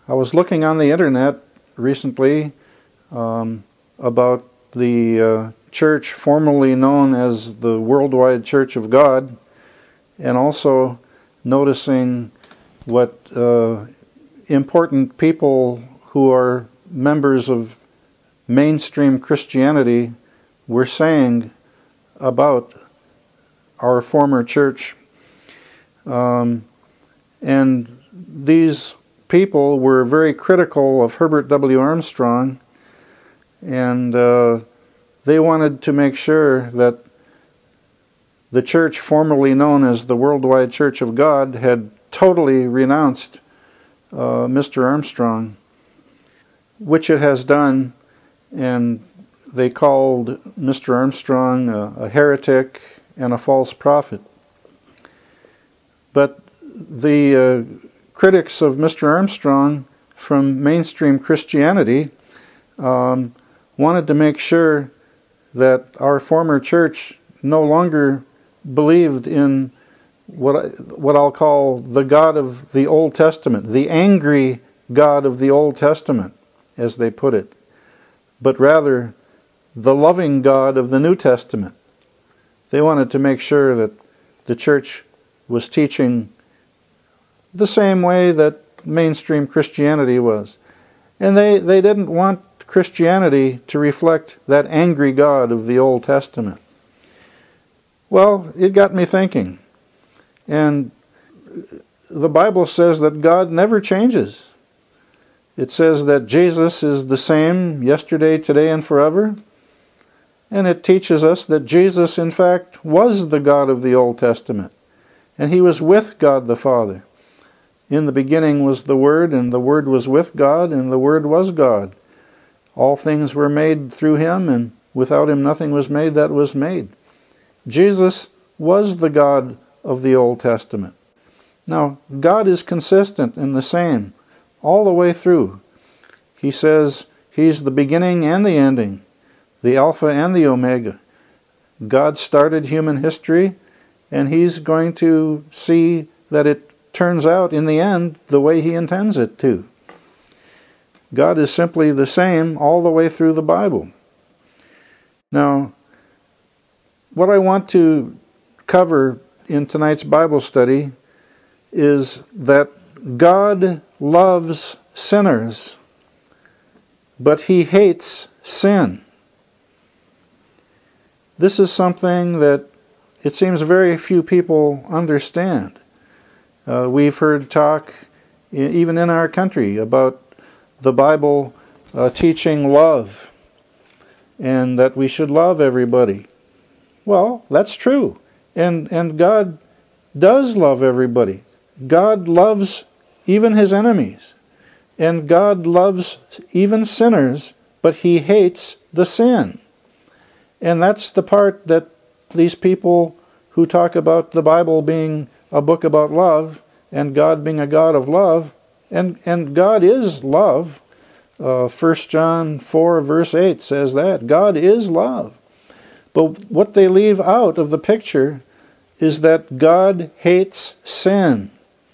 I was looking on the internet recently about the church formerly known as the Worldwide Church of God, and also noticing what important people who are members of mainstream Christianity were saying about our former church. And these people were very critical of Herbert W. Armstrong, and they wanted to make sure that the church formerly known as the Worldwide Church of God had totally renounced Mr. Armstrong, which it has done, and they called Mr. Armstrong a heretic and a false prophet. But the critics of Mr. Armstrong from mainstream Christianity wanted to make sure that our former church no longer believed in what I'll call the God of the Old Testament, the angry God of the Old Testament, as they put it, but rather the loving God of the New Testament. They wanted to make sure that the church was teaching the same way that mainstream Christianity was. And they didn't want Christianity to reflect that angry God of the Old Testament. Well, it got me thinking. And the Bible says that God never changes. It says that Jesus is the same yesterday, today, and forever. And it teaches us that Jesus, in fact, was the God of the Old Testament. And he was with God the Father. In the beginning was the Word, and the Word was with God, and the Word was God. All things were made through him, and without him nothing was made that was made. Jesus was the God of the Old Testament. Now, God is consistent and the same all the way through. He says he's the beginning and the ending, the Alpha and the Omega. God started human history, and he's going to see that it turns out in the end the way he intends it to. God is simply the same all the way through the Bible. Now, what I want to cover in tonight's Bible study is that God loves sinners, but he hates sin. This is something that it seems very few people understand. We've heard talk, even in our country, about the Bible teaching love, and that we should love everybody. Well, that's true. And God does love everybody. God loves even his enemies. And God loves even sinners, but he hates the sin. And that's the part that these people who talk about the Bible being a book about love, and God being a God of love, and God is love. 1 John 4 verse 8 says that. God is love. But what they leave out of the picture is that God hates sin.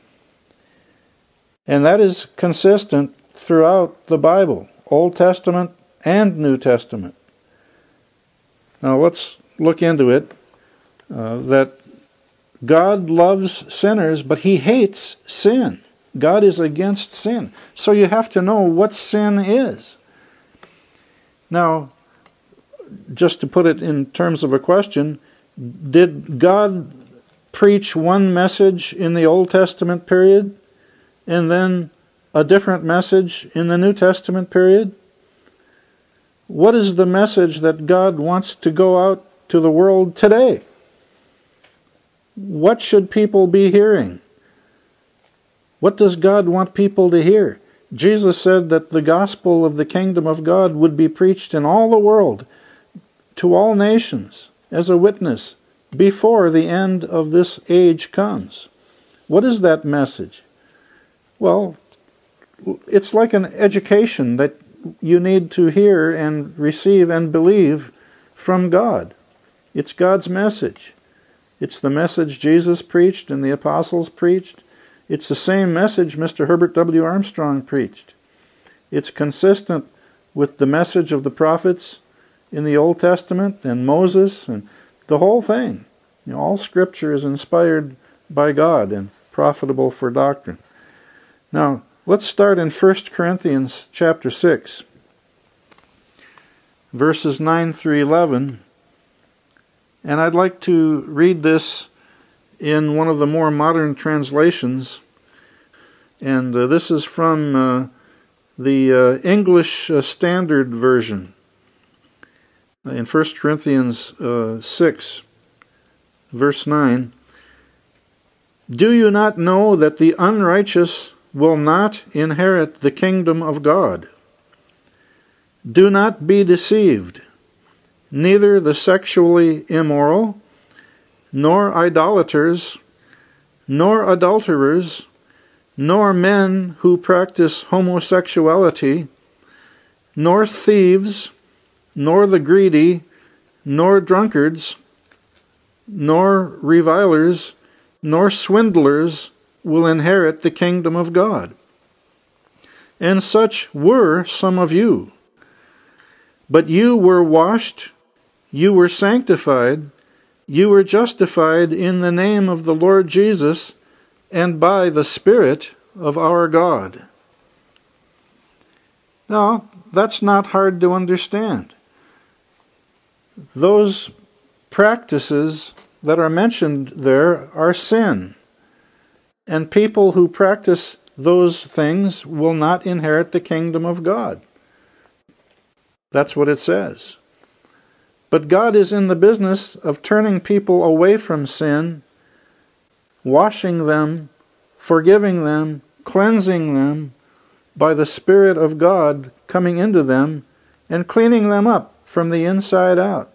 And that is consistent throughout the Bible, Old Testament and New Testament. Now let's look into it, that God loves sinners, but he hates sin. God is against sin. So you have to know what sin is. Now, just to put it in terms of a question, did God preach one message in the Old Testament period and then a different message in the New Testament period? What is the message that God wants to go out to the world today? What should people be hearing? What does God want people to hear? Jesus said that the gospel of the kingdom of God would be preached in all the world, to all nations, as a witness, before the end of this age comes. What is that message? Well, it's like an education that you need to hear and receive and believe from God. It's God's message. It's the message Jesus preached and the apostles preached. It's the same message Mr. Herbert W. Armstrong preached. It's consistent with the message of the prophets in the Old Testament and Moses and the whole thing. All Scripture is inspired by God and profitable for doctrine. Now, let's start in 1 Corinthians chapter 6, verses 9 through 11. And I'd like to read this in one of the more modern translations. And this is from the English Standard Version. In 1 Corinthians 6, verse 9, "Do you not know that the unrighteous will not inherit the kingdom of God? Do not be deceived. Neither the sexually immoral, nor idolaters, nor adulterers, nor men who practice homosexuality, nor thieves, nor the greedy, nor drunkards, nor revilers, nor swindlers will inherit the kingdom of God. And such were some of you. But you were washed, you were sanctified, you were justified in the name of the Lord Jesus and by the Spirit of our God." Now, that's not hard to understand. Those practices that are mentioned there are sin. And people who practice those things will not inherit the kingdom of God. That's what it says. But God is in the business of turning people away from sin, washing them, forgiving them, cleansing them by the Spirit of God coming into them and cleaning them up from the inside out.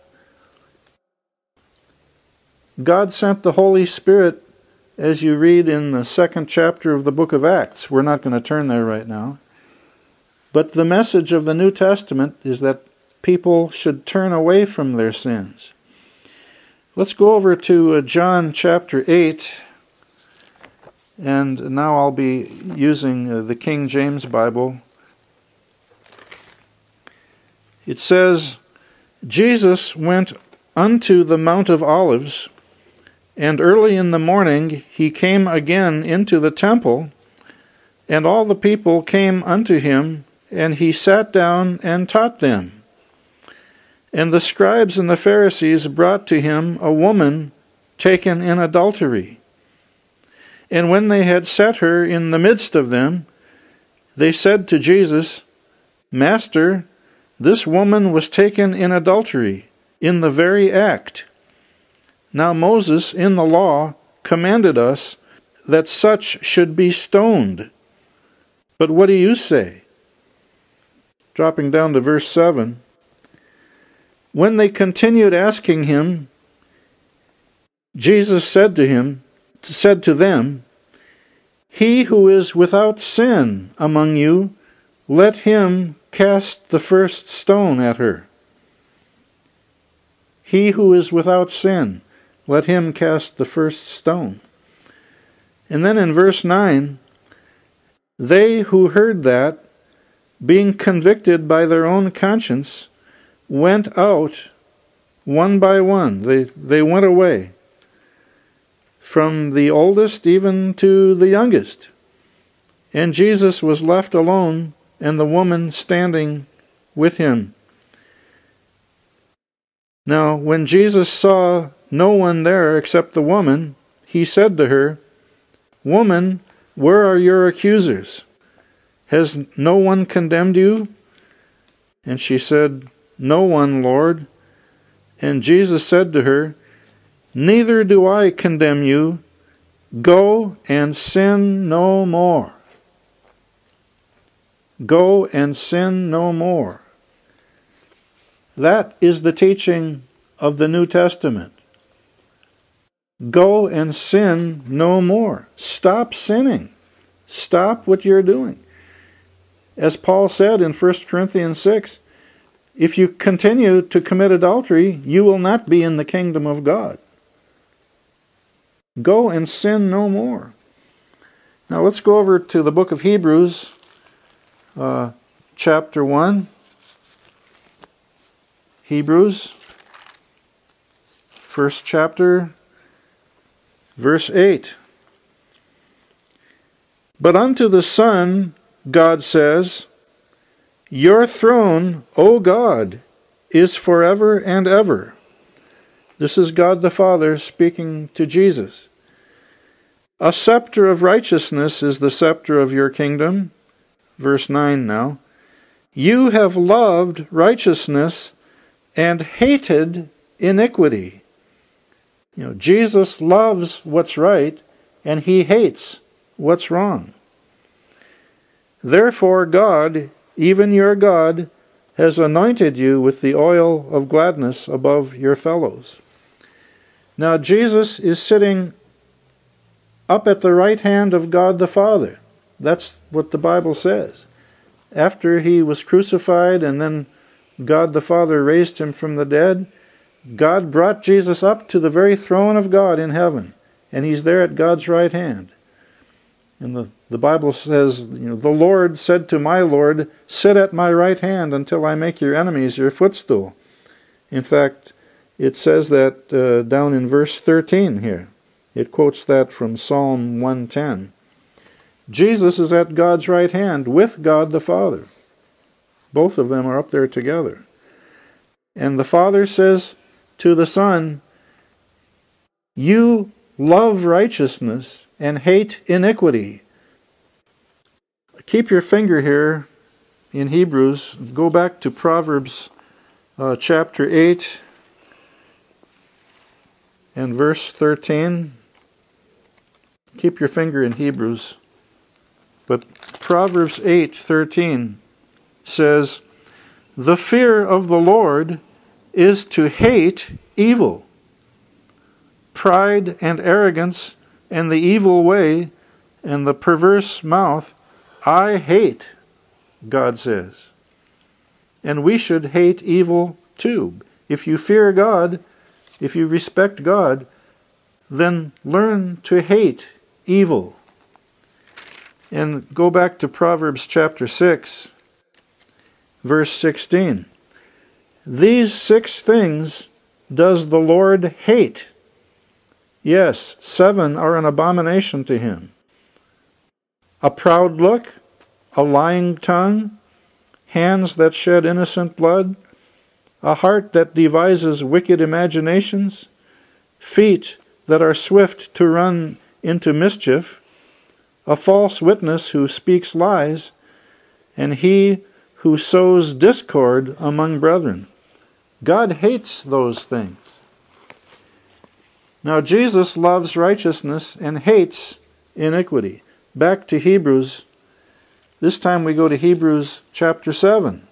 God sent the Holy Spirit, as you read in the 2nd chapter of the book of Acts. We're not going to turn there right now. But the message of the New Testament is that people should turn away from their sins. Let's go over to John chapter 8. And now I'll be using the King James Bible. It says, "Jesus went unto the Mount of Olives, and early in the morning he came again into the temple, and all the people came unto him, and he sat down and taught them. And the scribes and the Pharisees brought to him a woman taken in adultery. And when they had set her in the midst of them, they said to Jesus, Master, this woman was taken in adultery, in the very act. Now Moses in the law commanded us that such should be stoned. But what do you say?" Dropping down to verse 7. "When they continued asking him, Jesus said to them, He who is without sin among you, let him cast the first stone at her." He who is without sin, let him cast the first stone. And then in verse 9, "They who heard that, being convicted by their own conscience, went out one by one." They went away, from the oldest even to the youngest. And Jesus was left alone, and the woman standing with him. Now, when Jesus saw no one there except the woman, he said to her, "Woman, where are your accusers? Has no one condemned you?" And she said, "No one, Lord." And Jesus said to her, "Neither do I condemn you. Go and sin no more." Go and sin no more. That is the teaching of the New Testament. Go and sin no more. Stop sinning. Stop what you're doing. As Paul said in 1 Corinthians 6, if you continue to commit adultery, you will not be in the kingdom of God. Go and sin no more. Now let's go over to the book of Hebrews, chapter 1. Hebrews, first chapter, verse 8. But unto the Son, God says, Your throne, O God, is forever and ever. This is God the Father speaking to Jesus. A scepter of righteousness is the scepter of your kingdom. Verse 9 now. You have loved righteousness and hated iniquity. Jesus loves what's right, and he hates what's wrong. Therefore God, even your God, has anointed you with the oil of gladness above your fellows. Now Jesus is sitting up at the right hand of God the Father. That's what the Bible says. After he was crucified and then God the Father raised him from the dead, God brought Jesus up to the very throne of God in heaven, and he's there at God's right hand. And the Bible says, the Lord said to my Lord, sit at my right hand until I make your enemies your footstool. In fact, it says that down in verse 13 here. It quotes that from Psalm 110. Jesus is at God's right hand with God the Father. Both of them are up there together. And the Father says to the Son, you love righteousness and hate iniquity. Keep your finger here in Hebrews. Go back to Proverbs chapter 8 and verse 13. Keep your finger in Hebrews. But Proverbs 8:13 says, the fear of the Lord is to hate evil. Pride and arrogance and the evil way and the perverse mouth I hate, God says. And we should hate evil too. If you fear God, if you respect God, then learn to hate evil. And go back to Proverbs chapter 6, verse 16. These 6 things does the Lord hate. Yes, 7 are an abomination to him. A proud look, a lying tongue, hands that shed innocent blood, a heart that devises wicked imaginations, feet that are swift to run into mischief, a false witness who speaks lies, and he who sows discord among brethren. God hates those things. Now Jesus loves righteousness and hates iniquity. Back to Hebrews. This time we go to Hebrews chapter 7.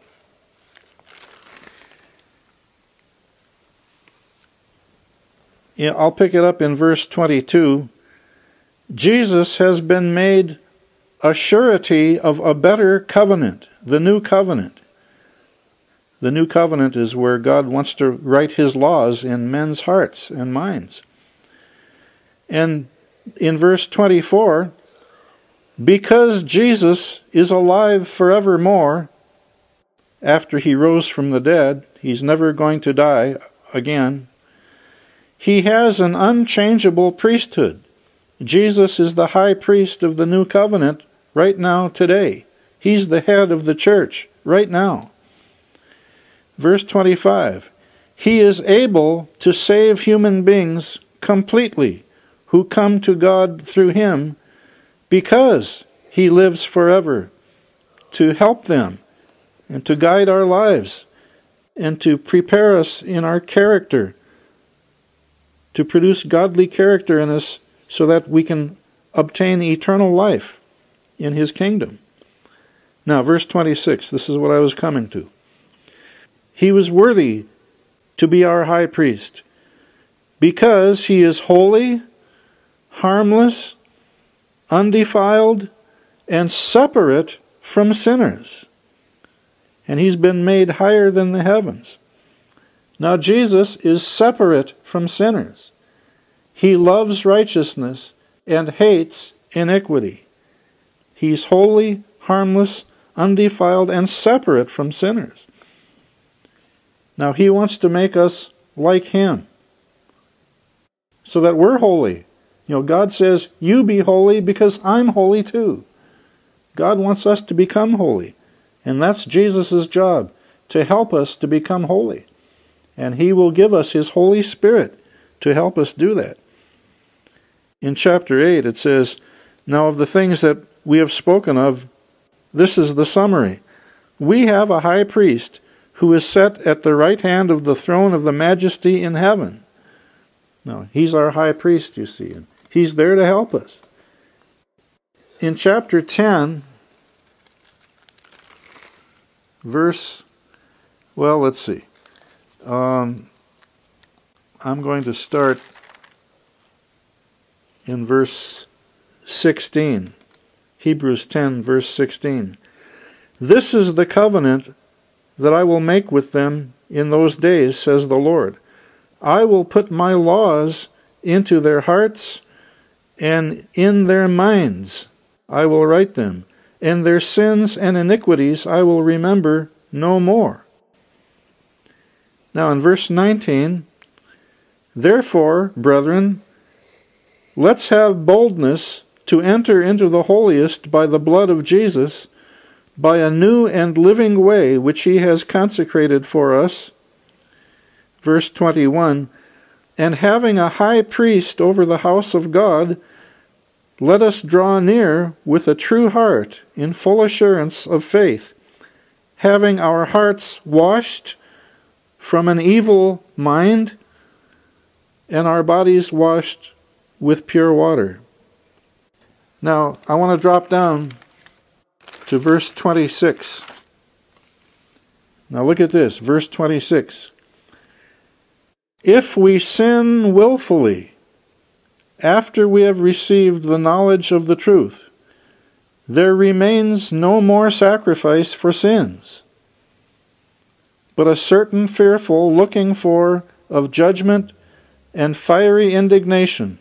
Yeah, I'll pick it up in verse 22. Jesus has been made a surety of a better covenant, the new covenant. The new covenant is where God wants to write his laws in men's hearts and minds. And in verse 24, because Jesus is alive forevermore, after he rose from the dead, he's never going to die again, he has an unchangeable priesthood. Jesus is the high priest of the new covenant right now, today. He's the head of the church right now. Verse 25, he is able to save human beings completely who come to God through him, because he lives forever to help them and to guide our lives and to prepare us in our character, to produce godly character in us so that we can obtain eternal life in his kingdom. Now, verse 26, this is what I was coming to. He was worthy to be our high priest because he is holy, harmless, undefiled, and separate from sinners. And he's been made higher than the heavens. Now Jesus is separate from sinners. He loves righteousness and hates iniquity. He's holy, harmless, undefiled, and separate from sinners. Now, He wants to make us like Him, so that we're holy. God says, you be holy because I'm holy too. God wants us to become holy. And that's Jesus' job, to help us to become holy. And He will give us His Holy Spirit to help us do that. In chapter 8 it says, now of the things that we have spoken of, this is the summary. We have a high priest who is set at the right hand of the throne of the majesty in heaven. Now, He's our high priest, you see, and He's there to help us. In chapter 10, let's see. I'm going to start in verse 16. Hebrews 10, verse 16. This is the covenant that I will make with them in those days, says the Lord. I will put my laws into their hearts, and in their minds I will write them, and their sins and iniquities I will remember no more. Now in verse 19, therefore, brethren, let's have boldness to enter into the holiest by the blood of Jesus, by a new and living way which He has consecrated for us. Verse 21, and having a high priest over the house of God, let us draw near with a true heart in full assurance of faith, having our hearts washed from an evil mind and our bodies washed with pure water. Now, I want to drop down to verse 26. Now look at this, verse 26. If we sin willfully, after we have received the knowledge of the truth, there remains no more sacrifice for sins, but a certain fearful looking for of judgment and fiery indignation,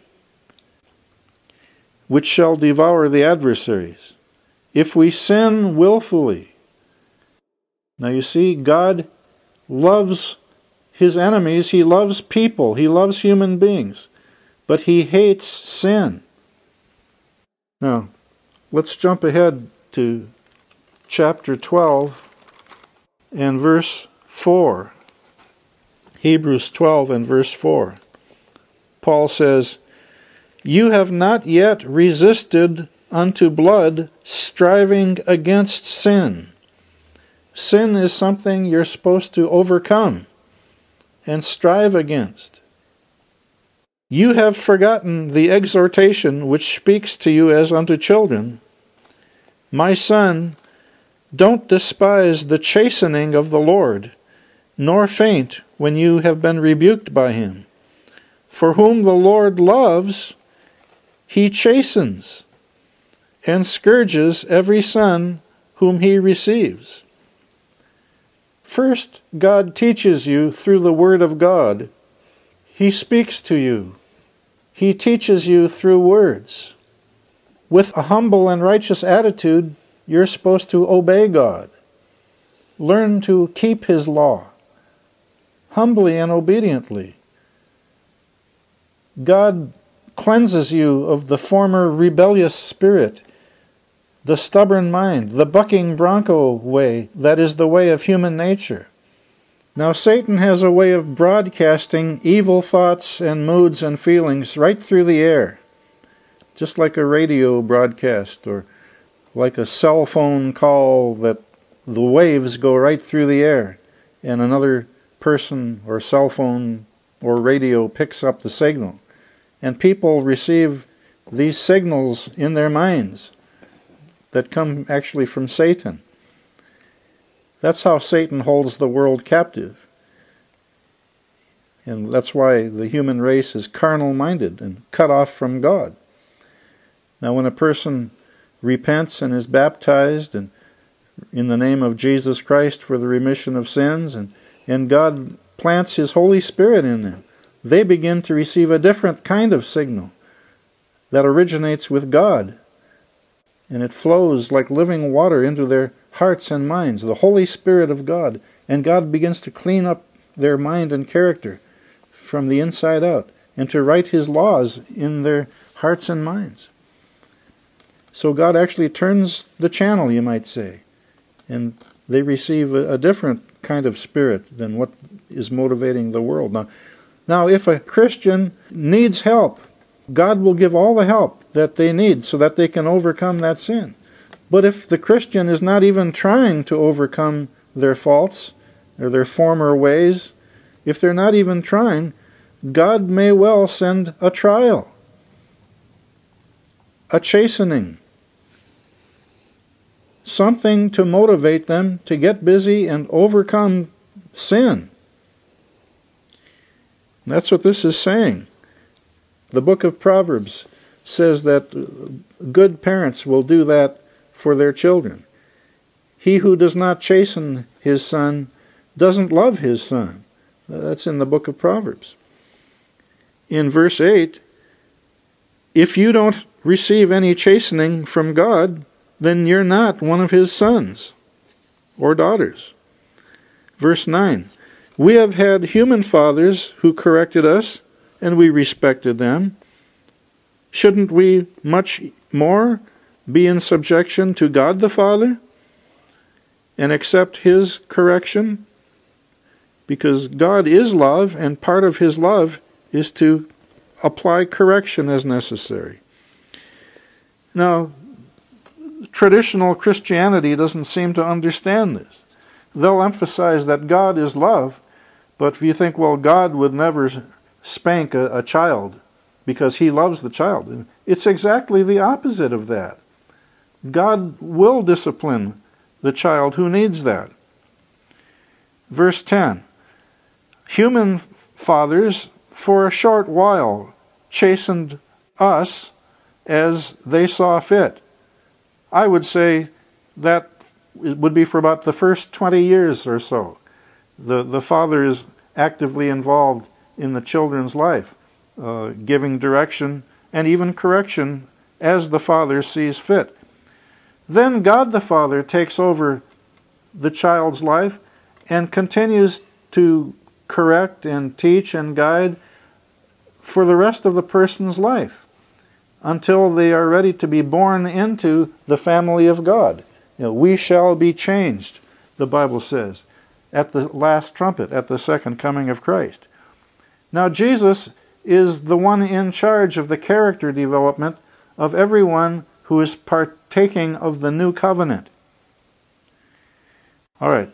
which shall devour the adversaries. If we sin willfully. Now you see, God loves His enemies. He loves people. He loves human beings. But He hates sin. Now, let's jump ahead to chapter 12 and verse 4. Hebrews 12 and verse 4. Paul says, you have not yet resisted unto blood, striving against sin. Sin is something you're supposed to overcome and strive against. You have forgotten the exhortation which speaks to you as unto children. My son, don't despise the chastening of the Lord, nor faint when you have been rebuked by Him. For whom the Lord loves, He chastens, and scourges every son whom He receives. First, God teaches you through the Word of God. He speaks to you. He teaches you through words. With a humble and righteous attitude, you're supposed to obey God. Learn to keep His law, humbly and obediently. God cleanses you of the former rebellious spirit, the stubborn mind, the bucking bronco way that is the way of human nature. Now Satan has a way of broadcasting evil thoughts and moods and feelings right through the air, just like a radio broadcast or like a cell phone call that the waves go right through the air and another person or cell phone or radio picks up the signal. And people receive these signals in their minds that come actually from Satan. That's how Satan holds the world captive. And that's why the human race is carnal-minded and cut off from God. Now when a person repents and is baptized and in the name of Jesus Christ for the remission of sins, and God plants His Holy Spirit in them, they begin to receive a different kind of signal that originates with God. and it flows like living water into their hearts and minds, the Holy Spirit of God, and God begins to clean up their mind and character from the inside out, and to write His laws in their hearts and minds. So God actually turns the channel, you might say, and they receive a different kind of spirit than what is motivating the world. Now, if a Christian needs help, God will give all the help that they need so that they can overcome that sin. But if the Christian is not even trying to overcome their faults or their former ways, if they're not even trying, God may well send a trial, a chastening, something to motivate them to get busy and overcome sin. That's what this is saying. The book of Proverbs says that good parents will do that for their children. He who does not chasten his son doesn't love his son. That's in the book of Proverbs. In verse 8, if you don't receive any chastening from God, then you're not one of His sons or daughters. Verse 9, we have had human fathers who corrected us, and we respected them. Shouldn't we much more be in subjection to God the Father and accept His correction? Because God is love, and part of His love is to apply correction as necessary. Now, traditional Christianity doesn't seem to understand this. They'll emphasize that God is love, but if you think, well, God would never spank a child because He loves the child, it's exactly the opposite of that. God will discipline the child who needs that. Verse 10, human fathers for a short while chastened us as they saw fit. I would say that it would be for about the first 20 years or so. The father is actively involved in the children's life, giving direction and even correction as the father sees fit. Then God the Father takes over the child's life and continues to correct and teach and guide for the rest of the person's life until they are ready to be born into the family of God. We shall be changed, the Bible says, at the last trumpet, at the second coming of Christ. Now Jesus is the one in charge of the character development of everyone who is partaking of the new covenant. All right.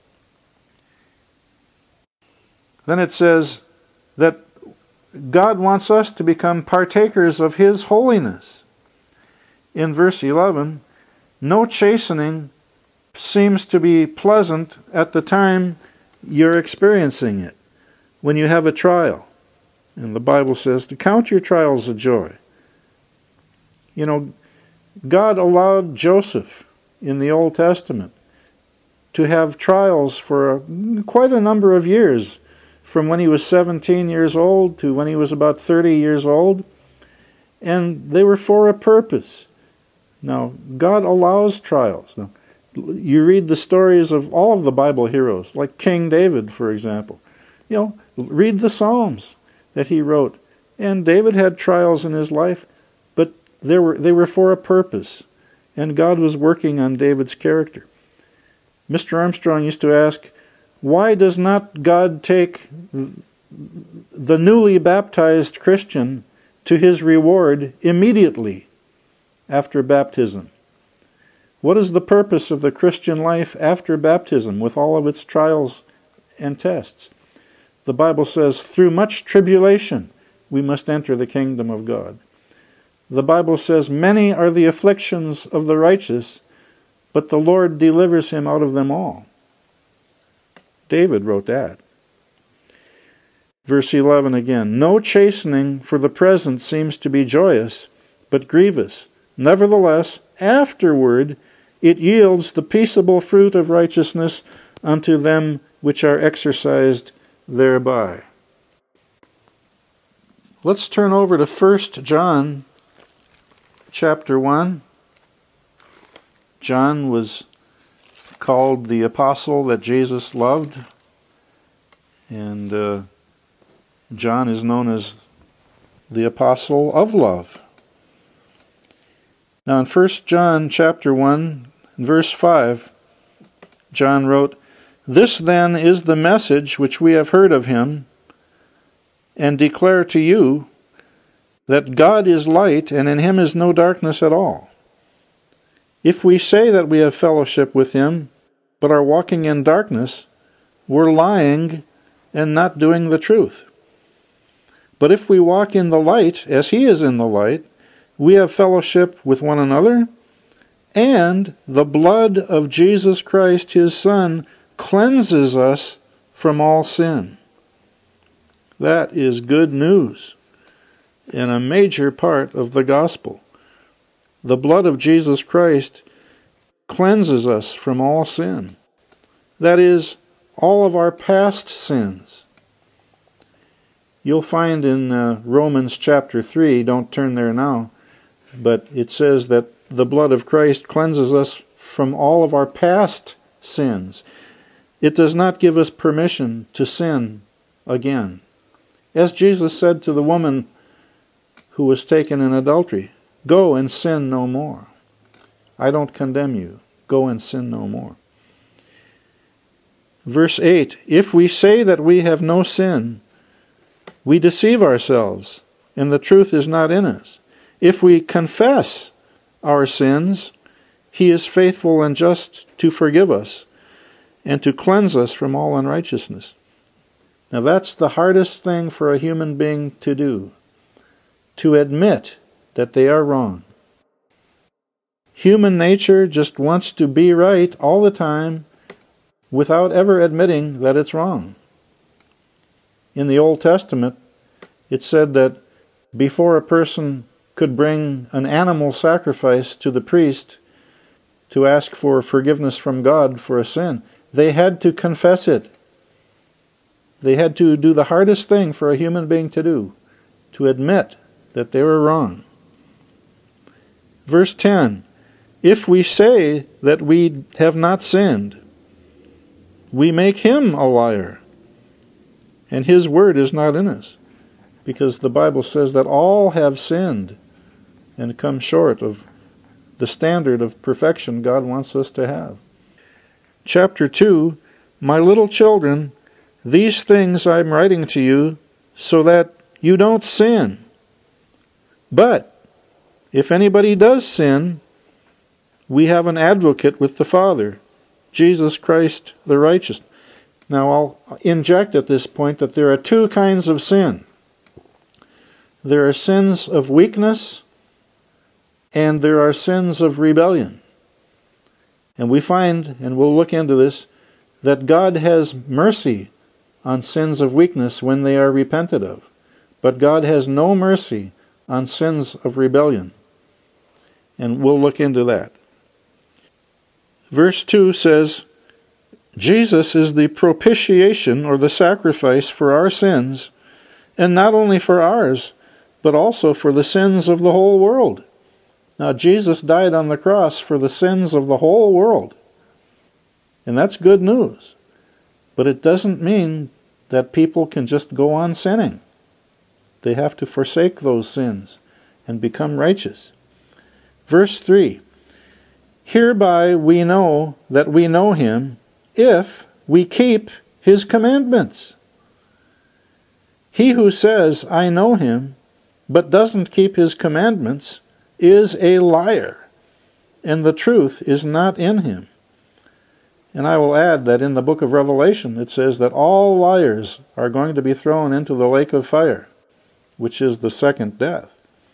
Then it says that God wants us to become partakers of His holiness. In verse 11, no chastening seems to be pleasant at the time you're experiencing it, when you have a trial. And the Bible says to count your trials a joy. You know, God allowed Joseph in the Old Testament to have trials for quite a number of years, from when he was 17 years old to when he was about 30 years old, and they were for a purpose. Now, God allows trials. Now, you read the stories of all of the Bible heroes, like King David, for example. Read the Psalms that he wrote. And David had trials in his life, but they were for a purpose. And God was working on David's character. Mr. Armstrong used to ask, why does not God take the newly baptized Christian to his reward immediately after baptism? What is the purpose of the Christian life after baptism with all of its trials and tests? The Bible says, through much tribulation we must enter the kingdom of God. The Bible says, many are the afflictions of the righteous, but the Lord delivers him out of them all. David wrote that. Verse 11 again, no chastening for the present seems to be joyous, but grievous. Nevertheless, afterward it yields the peaceable fruit of righteousness unto them which are exercised thereby. Let's turn over to 1 John chapter 1. John was called the apostle that Jesus loved, and John is known as the apostle of love. Now in 1 John chapter 1, verse 5, John wrote, "This then is the message which we have heard of him, and declare to you, that God is light, and in him is no darkness at all. If we say that we have fellowship with him, but are walking in darkness, we're lying and not doing the truth. But if we walk in the light, as he is in the light, we have fellowship with one another, and the blood of Jesus Christ, his Son, cleanses us from all sin." That is good news, and a major part of the gospel. The blood of Jesus Christ cleanses us from all sin. That is, all of our past sins. You'll find in Romans chapter 3, don't turn there now, but it says that the blood of Christ cleanses us from all of our past sins. It does not give us permission to sin again. As Jesus said to the woman who was taken in adultery, "Go and sin no more. I don't condemn you. Go and sin no more." Verse 8, "If we say that we have no sin, we deceive ourselves, and the truth is not in us. If we confess our sins, he is faithful and just to forgive us and to cleanse us from all unrighteousness." Now that's the hardest thing for a human being to do, to admit that they are wrong. Human nature just wants to be right all the time without ever admitting that it's wrong. In the Old Testament, it said that before a person could bring an animal sacrifice to the priest to ask for forgiveness from God for a sin, they had to confess it. They had to do the hardest thing for a human being to do, to admit that they were wrong. Verse 10, "If we say that we have not sinned, we make him a liar, and his word is not in us." Because the Bible says that all have sinned and come short of the standard of perfection God wants us to have. Chapter 2, "My little children, these things I'm writing to you so that you don't sin. But if anybody does sin, we have an advocate with the Father, Jesus Christ the righteous." Now I'll inject at this point that there are two kinds of sin. There are sins of weakness, and there are sins of rebellion. And we find, and we'll look into this, that God has mercy on sins of weakness when they are repented of. But God has no mercy on sins of rebellion. And we'll look into that. Verse 2 says, "Jesus is the propitiation or the sacrifice for our sins, and not only for ours, but also for the sins of the whole world." Now Jesus died on the cross for the sins of the whole world. And that's good news. But it doesn't mean that people can just go on sinning. They have to forsake those sins and become righteous. Verse 3, "Hereby we know that we know him, if we keep his commandments. He who says, 'I know him,' but doesn't keep his commandments, is a liar, and the truth is not in him." And I will add that in the book of Revelation it says that all liars are going to be thrown into the lake of fire, which is the second death.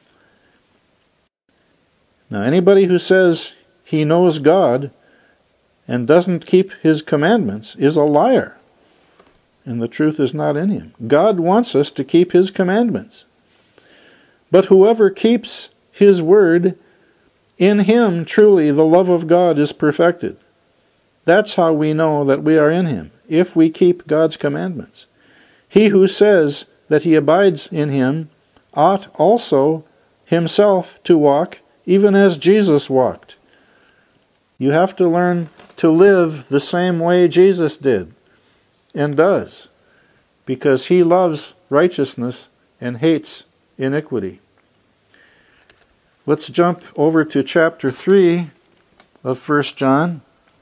Now anybody who says he knows God and doesn't keep his commandments is a liar, and the truth is not in him. God wants us to keep his commandments. "But whoever keeps his word, in him truly the love of God is perfected." That's how we know that we are in him, if we keep God's commandments. "He who says that he abides in him ought also himself to walk, even as Jesus walked." You have to learn to live the same way Jesus did and does, because he loves righteousness and hates iniquity. Let's jump over to chapter 3 of 1 John.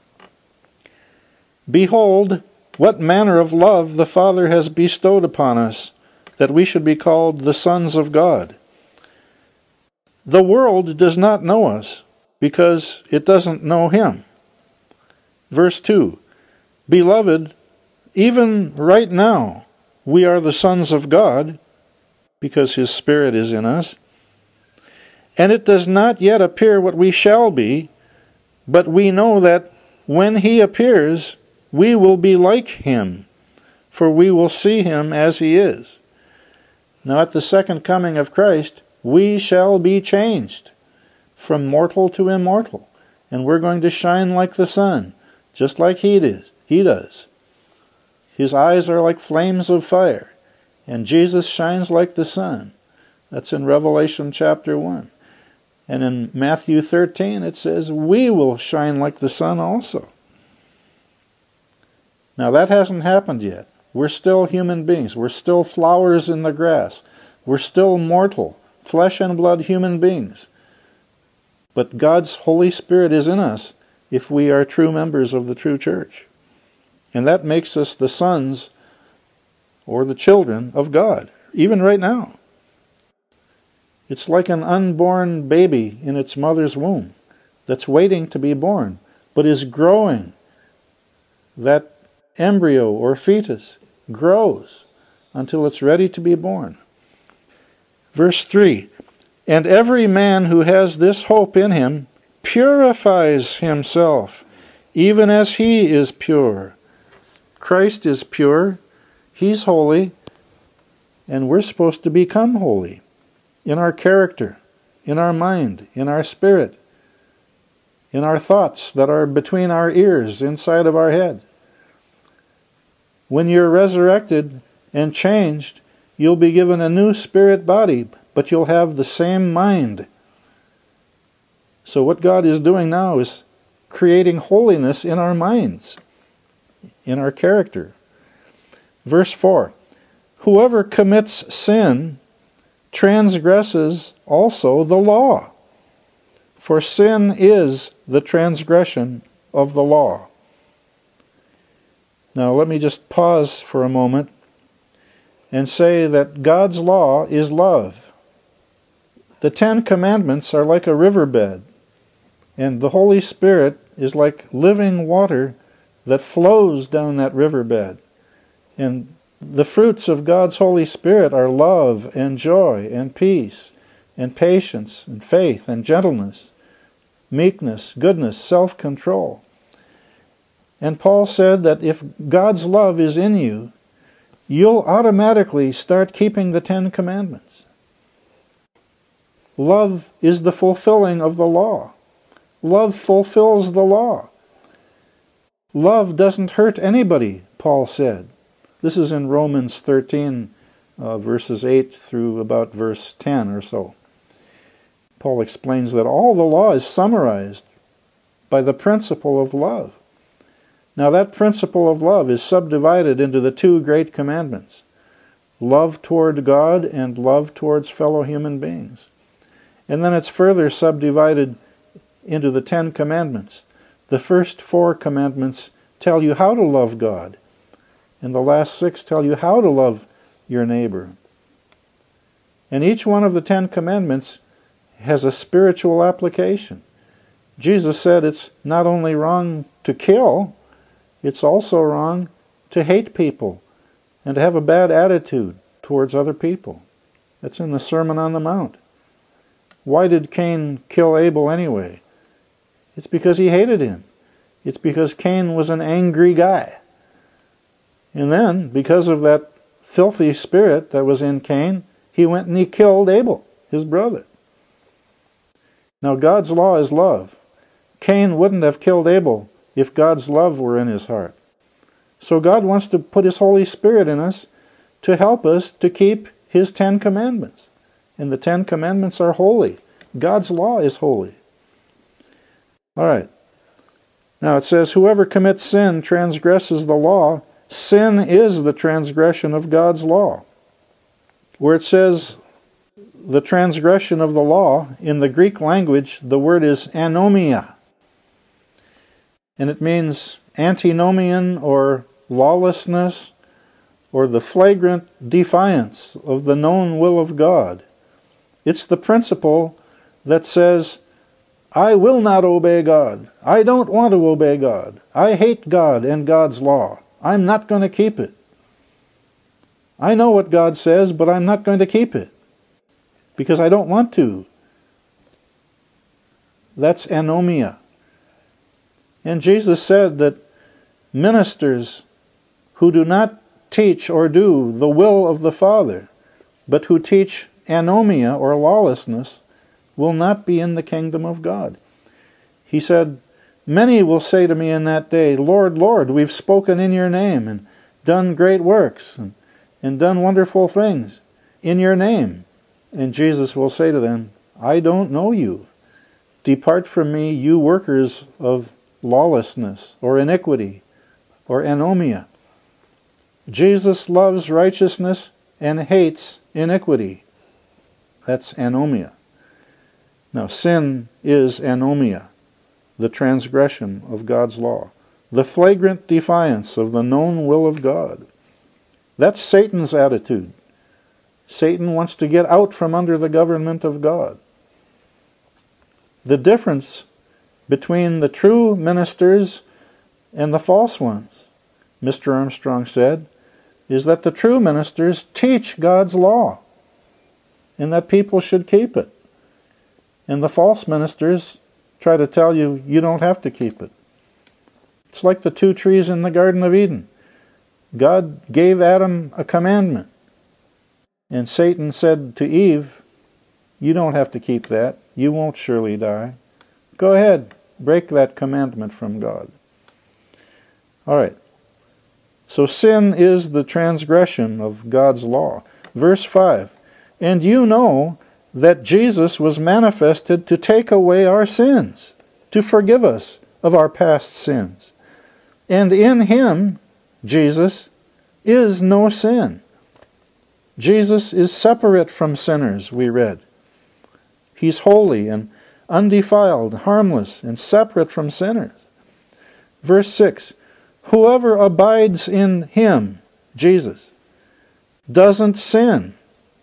Behold, what manner of love the Father has bestowed upon us, that we should be called the sons of God. The world does not know us, because it doesn't know him. Verse 2, Beloved, even right now we are the sons of God, because his Spirit is in us. And it does not yet appear what we shall be, but we know that when he appears, we will be like him, for we will see him as he is. Now at the second coming of Christ, we shall be changed from mortal to immortal, and we're going to shine like the sun, just like he does. His eyes are like flames of fire, and Jesus shines like the sun. That's in Revelation chapter 1. And in Matthew 13 it says, we will shine like the sun also. Now that hasn't happened yet. We're still human beings. We're still flowers in the grass. We're still mortal, flesh and blood human beings. But God's Holy Spirit is in us if we are true members of the true church. And that makes us the sons or the children of God, even right now. It's like an unborn baby in its mother's womb that's waiting to be born, but is growing. That embryo or fetus grows until it's ready to be born. Verse 3, And every man who has this hope in him purifies himself, even as he is pure. Christ is pure, he's holy, and we're supposed to become holy in our character, in our mind, in our spirit, in our thoughts that are between our ears, inside of our head. When you're resurrected and changed, you'll be given a new spirit body, but you'll have the same mind. So what God is doing now is creating holiness in our minds, in our character. Verse 4, Whoever commits sin transgresses also the law, for sin is the transgression of the law. Now let me just pause for a moment and say that God's law is love. The 10 Commandments are like a riverbed, and the Holy Spirit is like living water that flows down that riverbed. And the fruits of God's Holy Spirit are love and joy and peace and patience and faith and gentleness, meekness, goodness, self-control. And Paul said that if God's love is in you, you'll automatically start keeping the 10 Commandments. Love is the fulfilling of the law. Love fulfills the law. Love doesn't hurt anybody, Paul said. This is in Romans 13, verses 8 through about verse 10 or so. Paul explains that all the law is summarized by the principle of love. Now that principle of love is subdivided into the 2 great commandments, love toward God and love towards fellow human beings. And then it's further subdivided into the 10 commandments. The first 4 commandments tell you how to love God, and the last 6 tell you how to love your neighbor. And each one of the 10 commandments has a spiritual application. Jesus said it's not only wrong to kill, it's also wrong to hate people and to have a bad attitude towards other people. That's in the Sermon on the Mount. Why did Cain kill Abel anyway? It's because he hated him. It's because Cain was an angry guy. And then, because of that filthy spirit that was in Cain, he went and he killed Abel, his brother. Now God's law is love. Cain wouldn't have killed Abel if God's love were in his heart. So God wants to put his Holy Spirit in us to help us to keep his 10 Commandments. And the 10 Commandments are holy. God's law is holy. All right. Now it says, whoever commits sin transgresses the law. Sin is the transgression of God's law. Where it says the transgression of the law, in the Greek language, the word is anomia. And it means antinomian, or lawlessness, or the flagrant defiance of the known will of God. It's the principle that says, I will not obey God. I don't want to obey God. I hate God and God's law. I'm not going to keep it. I know what God says, but I'm not going to keep it because I don't want to. That's anomia. And Jesus said that ministers who do not teach or do the will of the Father, but who teach anomia or lawlessness, will not be in the kingdom of God. He said, many will say to me in that day, Lord, Lord, we've spoken in your name and done great works and done wonderful things in your name. And Jesus will say to them, I don't know you. Depart from me, you workers of lawlessness or iniquity or anomia. Jesus loves righteousness and hates iniquity. That's anomia. Now, sin is anomia, the transgression of God's law, the flagrant defiance of the known will of God. That's Satan's attitude. Satan wants to get out from under the government of God. The difference between the true ministers and the false ones, Mr. Armstrong said, is that the true ministers teach God's law and that people should keep it. And the false ministers try to tell you, you don't have to keep it. It's like the two trees in the Garden of Eden. God gave Adam a commandment. And Satan said to Eve, you don't have to keep that. You won't surely die. Go ahead, break that commandment from God. All right. So sin is the transgression of God's law. Verse 5, and you know that Jesus was manifested to take away our sins, to forgive us of our past sins. And in him, Jesus, is no sin. Jesus is separate from sinners, we read. He's holy and undefiled, harmless, and separate from sinners. Verse 6, whoever abides in him, Jesus, doesn't sin.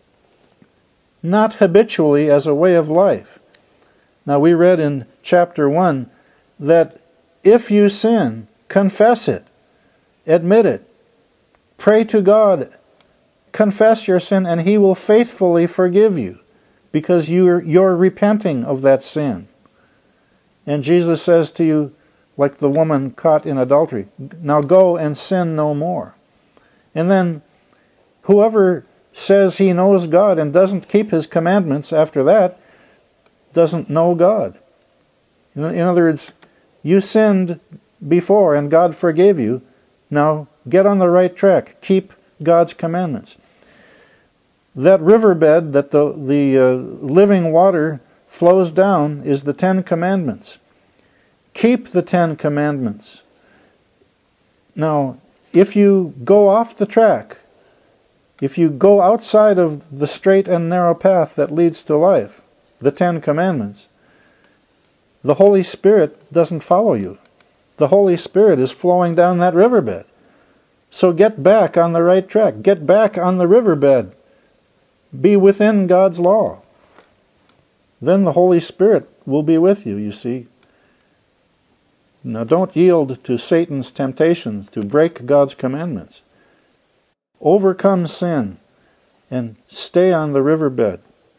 Not habitually as a way of life. Now we read in chapter 1 that if you sin, confess it, admit it, pray to God, confess your sin, and he will faithfully forgive you because you're repenting of that sin. And Jesus says to you, like the woman caught in adultery, now go and sin no more. And then whoever says he knows God and doesn't keep his commandments after that doesn't know God. In other words, you sinned before and God forgave you. Now get on the right track. Keep God's commandments. That riverbed that the living water flows down is the 10 Commandments. Keep the 10 Commandments. Now, if you go off the track, if you go outside of the straight and narrow path that leads to life, the 10 Commandments, the Holy Spirit doesn't follow you. The Holy Spirit is flowing down that riverbed. So get back on the right track. Get back on the riverbed. Be within God's law. Then the Holy Spirit will be with you, you see. Now don't yield to Satan's temptations to break God's commandments. Overcome sin and stay on the riverbed.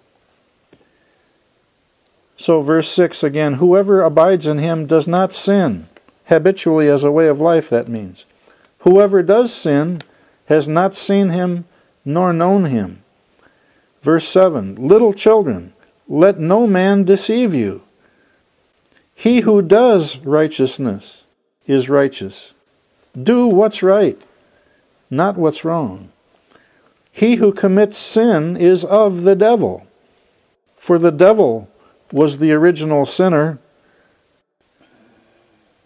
So verse 6 again, whoever abides in him does not sin. Habitually as a way of life, that means. Whoever does sin has not seen him nor known him. Verse 7, little children, let no man deceive you. He who does righteousness is righteous. Do what's right, not what's wrong. He who commits sin is of the devil, for the devil was the original sinner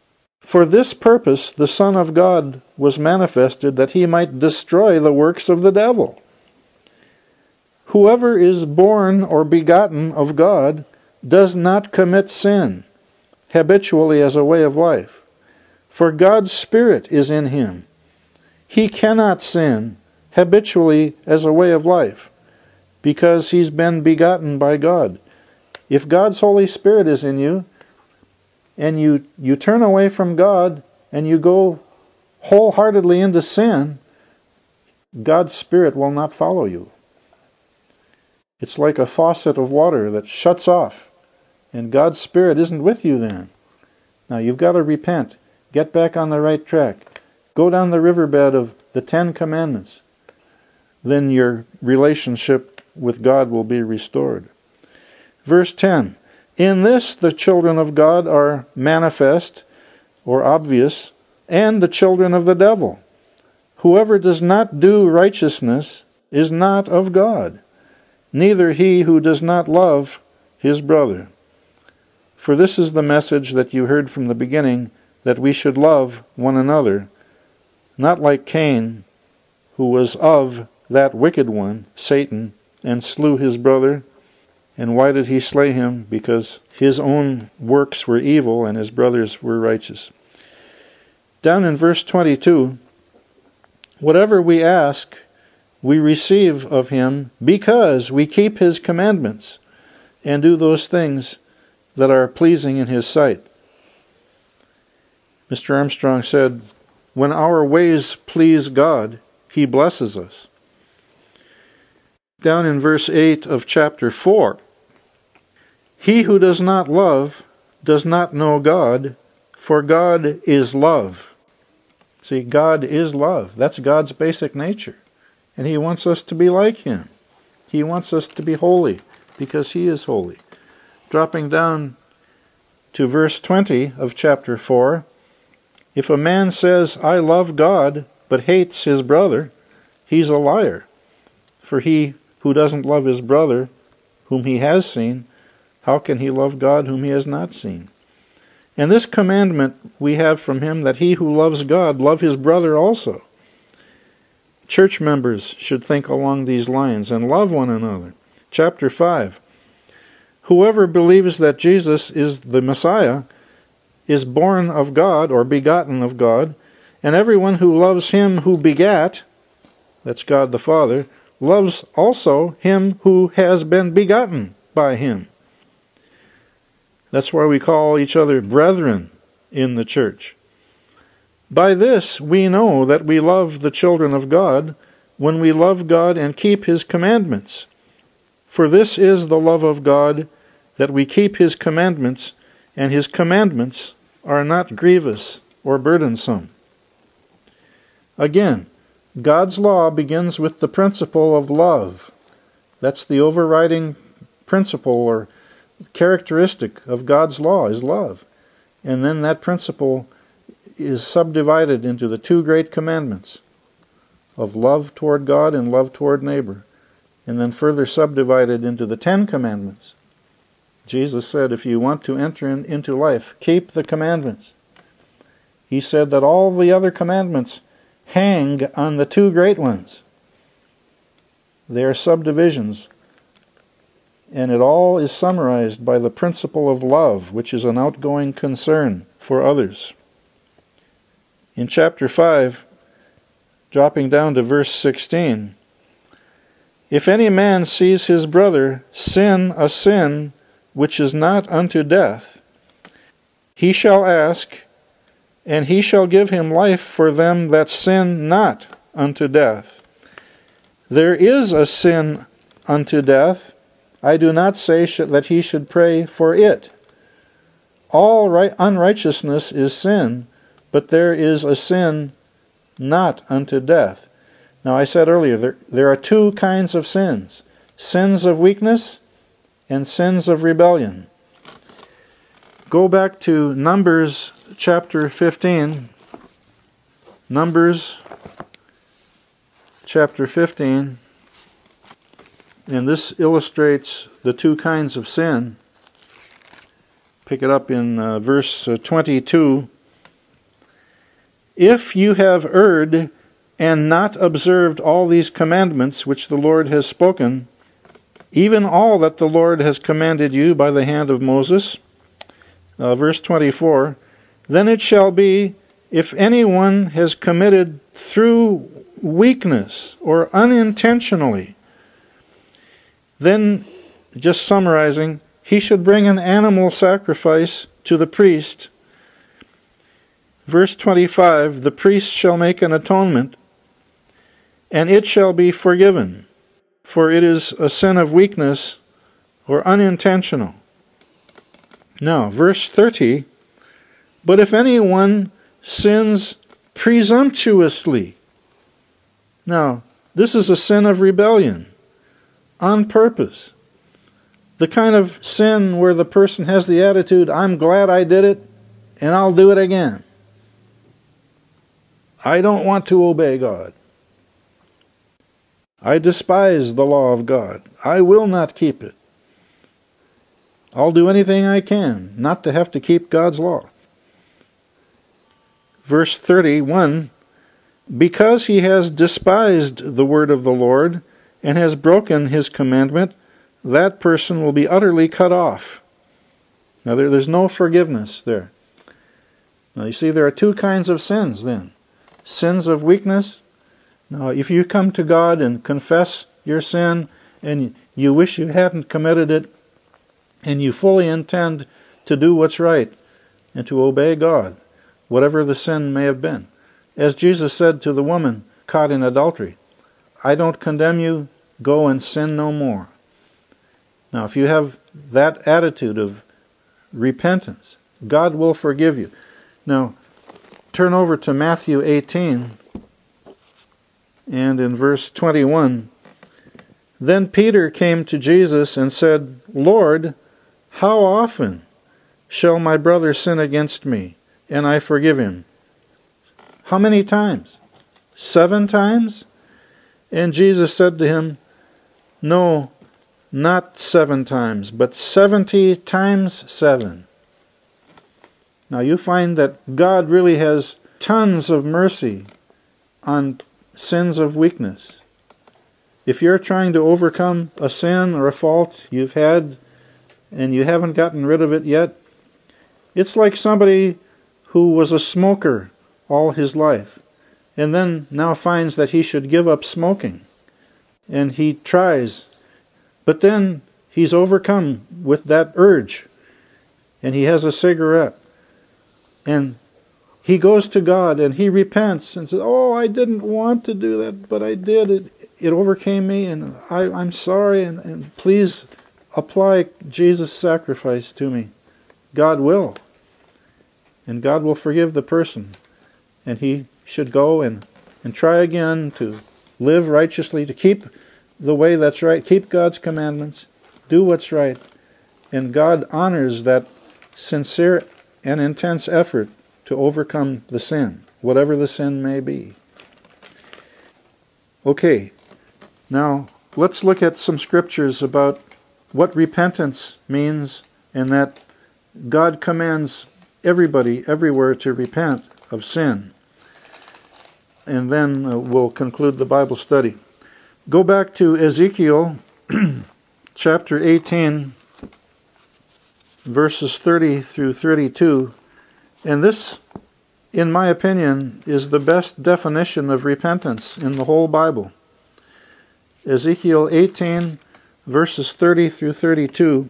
For this purpose the Son of God was manifested, that he might destroy the works of the devil. Whoever is born or begotten of God does not commit sin habitually as a way of life, for God's Spirit is in him. He cannot sin habitually as a way of life, because he's been begotten by God. If God's Holy Spirit is in you, and you turn away from God, and you go wholeheartedly into sin, God's Spirit will not follow you. It's like a faucet of water that shuts off, and God's Spirit isn't with you then. Now you've got to repent, get back on the right track, go down the riverbed of the 10 Commandments. Then your relationship with God will be restored. Verse 10, in this the children of God are manifest, or obvious, and the children of the devil. Whoever does not do righteousness is not of God, neither he who does not love his brother. For this is the message that you heard from the beginning, that we should love one another, not like Cain, who was of that wicked one, Satan, and slew his brother. And why did he slay him? Because his own works were evil and his brothers were righteous. Down in verse 22, whatever we ask, we receive of him, because we keep his commandments and do those things that are pleasing in his sight. Mr. Armstrong said, when our ways please God, he blesses us. Down in verse 8 of chapter 4, he who does not love does not know God, for God is love. See, God is love. That's God's basic nature. And he wants us to be like him. He wants us to be holy, because he is holy. Dropping down to verse 20 of chapter 4, if a man says, I love God, but hates his brother, he's a liar. For he who doesn't love his brother, whom he has seen, how can he love God whom he has not seen? And this commandment we have from him, that he who loves God love his brother also. Church members should think along these lines and love one another. Chapter 5. Whoever believes that Jesus is the Messiah is born of God, or begotten of God, and everyone who loves him who begat, that's God the Father, loves also him who has been begotten by him. That's why we call each other brethren in the church. By this we know that we love the children of God, when we love God and keep his commandments. For this is the love of God, that we keep his commandments, and his commandments are not grievous or burdensome. Again, God's law begins with the principle of love. That's the overriding principle or characteristic of God's law, is love. And then that principle is subdivided into the 2 great commandments of love toward God and love toward neighbor, and then further subdivided into the 10 commandments. Jesus said, if you want to enter into life, keep the commandments. He said that all the other commandments hang on the 2 great ones. They are subdivisions, and it all is summarized by the principle of love, which is an outgoing concern for others. In chapter 5, dropping down to verse 16, if any man sees his brother sin a sin which is not unto death, he shall ask, and he shall give him life for them that sin not unto death. There is a sin unto death. I do not say that he should pray for it. All unrighteousness is sin, but there is a sin not unto death. Now I said earlier, there are 2 kinds of sins. Sins of weakness and sins of rebellion. Go back to Numbers chapter 15. Numbers chapter 15. And this illustrates the 2 kinds of sin. Pick it up in verse 22. if you have erred and not observed all these commandments which the Lord has spoken, even all that the Lord has commanded you by the hand of Moses, verse 24, then it shall be, if anyone has committed through weakness or unintentionally, then, just summarizing, he should bring an animal sacrifice to the priest. Verse 25, the priest shall make an atonement, and it shall be forgiven, for it is a sin of weakness or unintentional. Now, verse 30, but if anyone sins presumptuously. Now, this is a sin of rebellion, on purpose. The kind of sin where the person has the attitude, I'm glad I did it, and I'll do it again. I don't want to obey God. I despise the law of God. I will not keep it. I'll do anything I can not to have to keep God's law. Verse 31, because he has despised the word of the Lord and has broken his commandment, that person will be utterly cut off. Now there's no forgiveness there. Now you see there are two kinds of sins then. Sins of weakness. Now if you come to God and confess your sin and you wish you hadn't committed it and you fully intend to do what's right and to obey God, whatever the sin may have been. As Jesus said to the woman caught in adultery, I don't condemn you, go and sin no more. Now, if you have that attitude of repentance, God will forgive you. Now, turn over to Matthew 18, and in verse 21, then Peter came to Jesus and said, Lord, how often shall my brother sin against me, and I forgive him? How many times? 7 times? And Jesus said to him, no, not 7 times, but 70 times 7. Now you find that God really has tons of mercy on sins of weakness. If you're trying to overcome a sin or a fault you've had and you haven't gotten rid of it yet, it's like somebody who was a smoker all his life, and then now finds that he should give up smoking. And he tries, but then he's overcome with that urge, and he has a cigarette. And he goes to God, and he repents, and says, oh, I didn't want to do that, but I did. It overcame me, and I'm sorry, and please apply Jesus' sacrifice to me. God will. And God will forgive the person. And he should go and try again to live righteously, to keep the way that's right, keep God's commandments, do what's right. And God honors that sincere and intense effort to overcome the sin, whatever the sin may be. Okay, now let's look at some scriptures about what repentance means, and that God commands everybody, everywhere, to repent of sin. And then we'll conclude the Bible study. Go back to Ezekiel chapter 18, verses 30 through 32. And this, in my opinion, is the best definition of repentance in the whole Bible. Ezekiel 18, verses 30 through 32.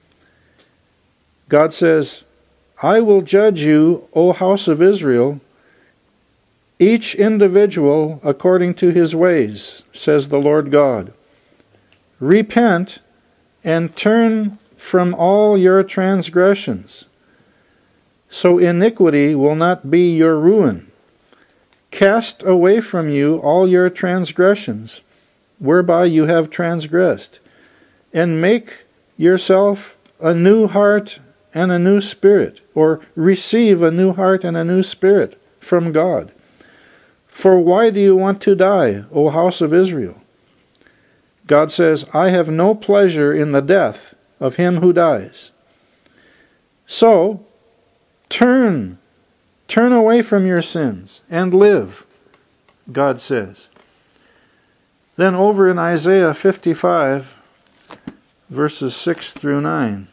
God says, I will judge you, O house of Israel, each individual according to his ways, says the Lord God. Repent and turn from all your transgressions, so iniquity will not be your ruin. Cast away from you all your transgressions, whereby you have transgressed, and make yourself a new heart and a new spirit, or receive a new heart and a new spirit from God. For why do you want to die, O house of Israel? God says, I have no pleasure in the death of him who dies. So, turn Turn away from your sins and live, God says. Then over in Isaiah 55, verses 6 through 9.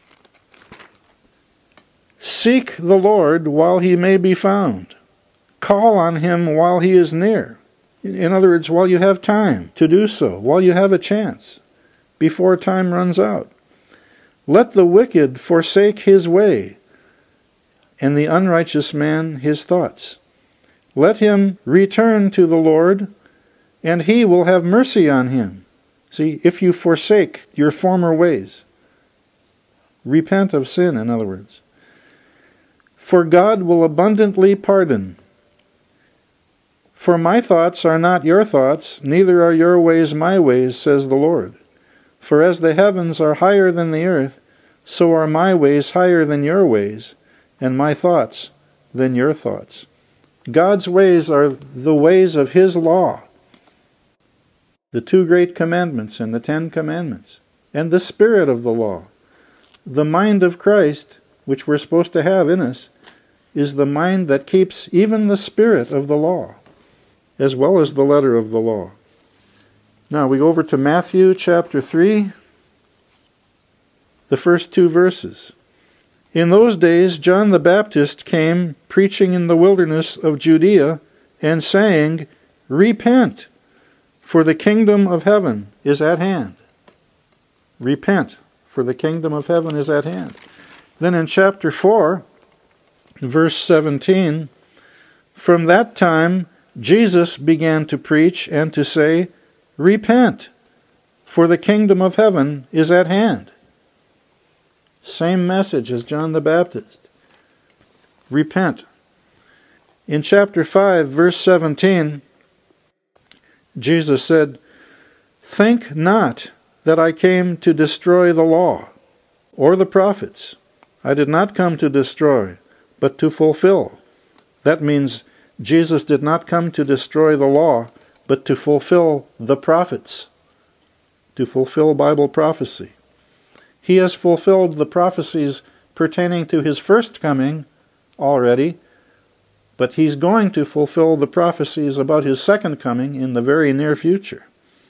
Seek the Lord while he may be found. Call on him while he is near. In other words, while you have time to do so, while you have a chance, before time runs out. Let the wicked forsake his way, and the unrighteous man his thoughts. Let him return to the Lord, and he will have mercy on him. See, if you forsake your former ways, repent of sin, in other words. For God will abundantly pardon. For my thoughts are not your thoughts, neither are your ways my ways, says the Lord. For as the heavens are higher than the earth, so are my ways higher than your ways, and my thoughts than your thoughts. God's ways are the ways of his law. The 2 great commandments and the 10 commandments, and the spirit of the law. The mind of Christ, which we're supposed to have in us, is the mind that keeps even the spirit of the law, as well as the letter of the law. Now we go over to Matthew chapter 3, the first 2 verses. In those days John the Baptist came preaching in the wilderness of Judea and saying, Repent, for the kingdom of heaven is at hand. Repent, for the kingdom of heaven is at hand. Then in chapter 4, verse 17, from that time Jesus began to preach and to say, Repent, for the kingdom of heaven is at hand. Same message as John the Baptist. Repent. In chapter 5, verse 17, Jesus said, Think not that I came to destroy the law or the prophets. I did not come to destroy, but to fulfill. That means Jesus did not come to destroy the law, but to fulfill the prophets, to fulfill Bible prophecy. He has fulfilled the prophecies pertaining to his first coming already, but he's going to fulfill the prophecies about his second coming in the very near future.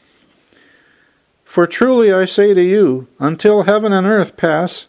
For truly I say to you, until heaven and earth pass,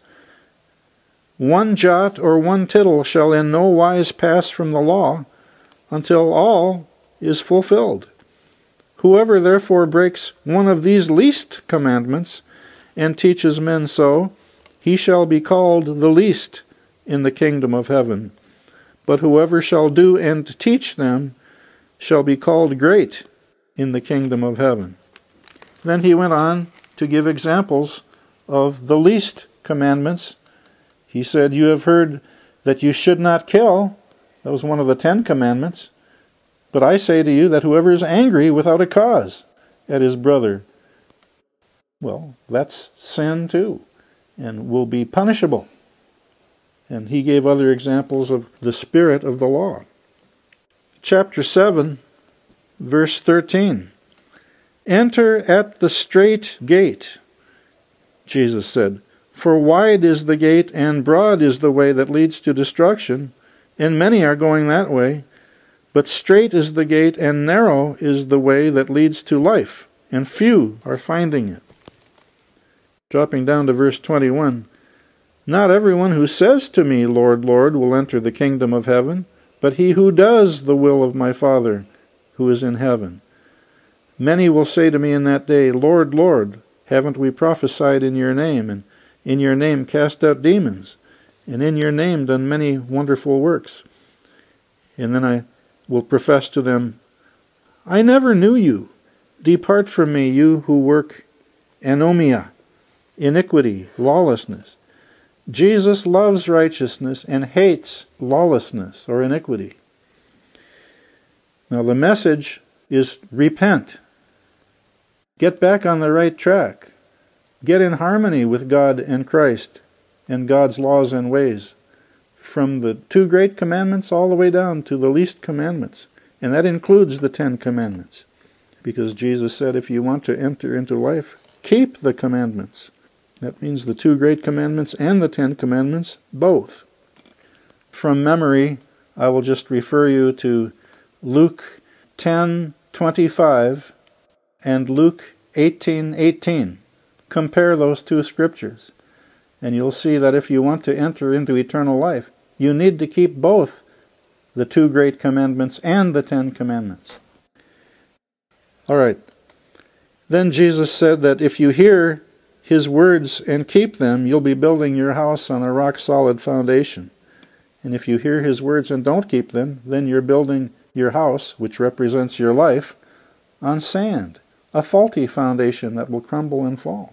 one jot or one tittle shall in no wise pass from the law, until all is fulfilled. Whoever therefore breaks one of these least commandments, and teaches men so, he shall be called the least in the kingdom of heaven. But whoever shall do and teach them shall be called great in the kingdom of heaven. Then he went on to give examples of the least commandments. He said, You have heard that you should not kill. That was one of the 10 commandments. But I say to you that whoever is angry without a cause at his brother, well, that's sin too, and will be punishable. And he gave other examples of the spirit of the law. Chapter 7, verse 13. Enter at the strait gate, Jesus said, for wide is the gate and broad is the way that leads to destruction, and many are going that way. But strait is the gate and narrow is the way that leads to life, and few are finding it. Dropping down to verse 21. Not everyone who says to me, Lord, Lord, will enter the kingdom of heaven, but he who does the will of my Father who is in heaven. Many will say to me in that day, Lord, Lord, haven't we prophesied in your name, and in your name cast out demons, and in your name done many wonderful works? And then I will profess to them, I never knew you. Depart from me, you who work anomia, iniquity, lawlessness. Jesus loves righteousness and hates lawlessness or iniquity. Now the message is repent. Get back on the right track. Get in harmony with God and Christ and God's laws and ways. From the 2 great commandments all the way down to the least commandments. And that includes the 10 commandments. Because Jesus said if you want to enter into life, keep the commandments. That means the 2 great commandments and the 10 commandments, both. From memory, I will just refer you to Luke 10:25 and Luke 18:18. Compare those two scriptures, and you'll see that if you want to enter into eternal life, you need to keep both the two great commandments and the 10 commandments. All right. Then Jesus said that if you hear His words and keep them, you'll be building your house on a rock-solid foundation. And if you hear His words and don't keep them, then you're building your house, which represents your life, on sand, a faulty foundation that will crumble and fall.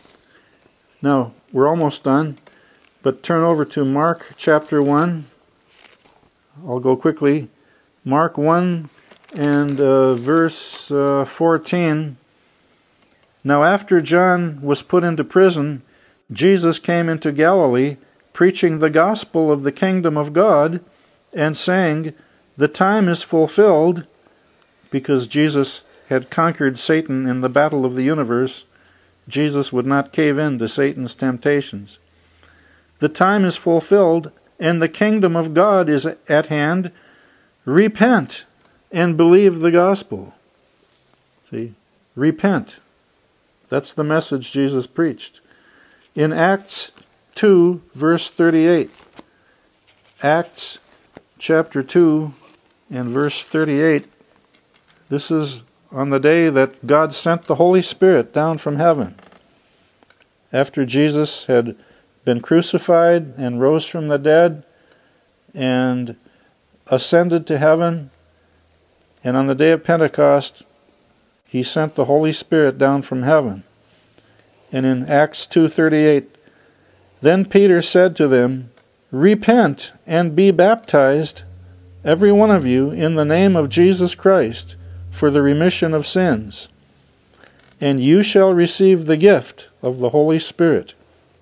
Now, we're almost done, but turn over to Mark chapter 1. I'll go quickly. Mark 1 and verse 14. Now after John was put into prison, Jesus came into Galilee, preaching the gospel of the kingdom of God, and saying, the time is fulfilled, because Jesus had conquered Satan in the battle of the universe. Jesus would not cave in to Satan's temptations. The time is fulfilled, and the kingdom of God is at hand. Repent and believe the gospel. See? Repent. That's the message Jesus preached. In Acts 2, verse 38. Acts chapter 2 and verse 38. This is on the day that God sent the Holy Spirit down from heaven. After Jesus had been crucified and rose from the dead and ascended to heaven, and on the day of Pentecost, He sent the Holy Spirit down from heaven. And in Acts 2:38, then Peter said to them, repent and be baptized, every one of you, in the name of Jesus Christ, for the remission of sins, and you shall receive the gift of the Holy Spirit.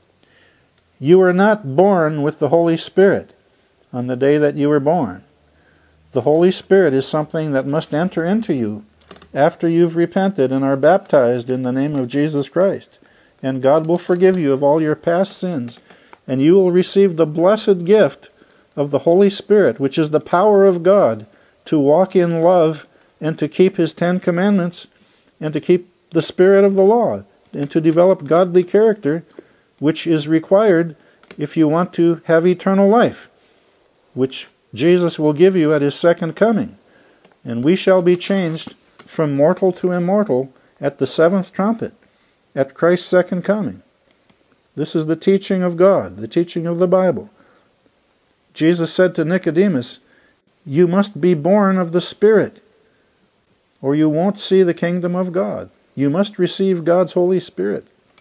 You are not born with the Holy Spirit on the day that you were born. The Holy Spirit is something that must enter into you after you've repented and are baptized in the name of Jesus Christ. And God will forgive you of all your past sins, and you will receive the blessed gift of the Holy Spirit, which is the power of God to walk in love and to keep His 10 commandments and to keep the spirit of the law and to develop godly character, which is required if you want to have eternal life, which Jesus will give you at His second coming. And we shall be changed from mortal to immortal at the 7th trumpet, at Christ's second coming. This is the teaching of God, the teaching of the Bible. Jesus said to Nicodemus, you must be born of the Spirit, or you won't see the kingdom of God. You must receive God's Holy Spirit.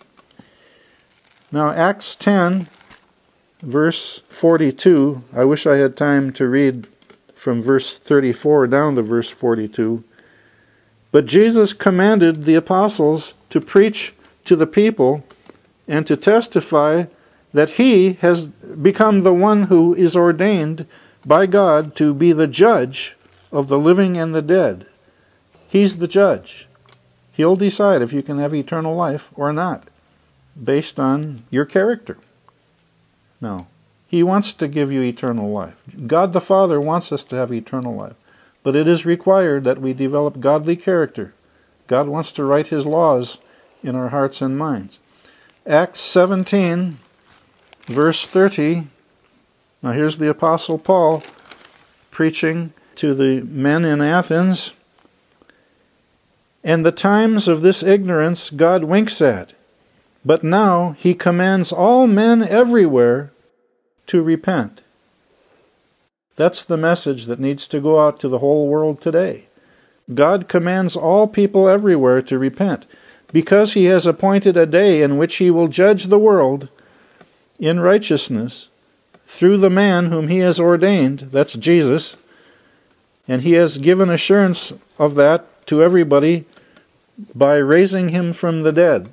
Now, Acts 10, verse 42, I wish I had time to read from verse 34 down to verse 42. But Jesus commanded the apostles to preach to the people and to testify that He has become the one who is ordained by God to be the judge of the living and the dead. He's the judge. He'll decide if you can have eternal life or not, based on your character. No. He wants to give you eternal life. God the Father wants us to have eternal life. But it is required that we develop godly character. God wants to write His laws in our hearts and minds. Acts 17, verse 30. Now here's the Apostle Paul preaching to the men in Athens. And the times of this ignorance God winks at, but now He commands all men everywhere to repent. That's the message that needs to go out to the whole world today. God commands all people everywhere to repent, because He has appointed a day in which He will judge the world in righteousness through the man whom He has ordained, that's Jesus, and He has given assurance of that to everybody by raising Him from the dead.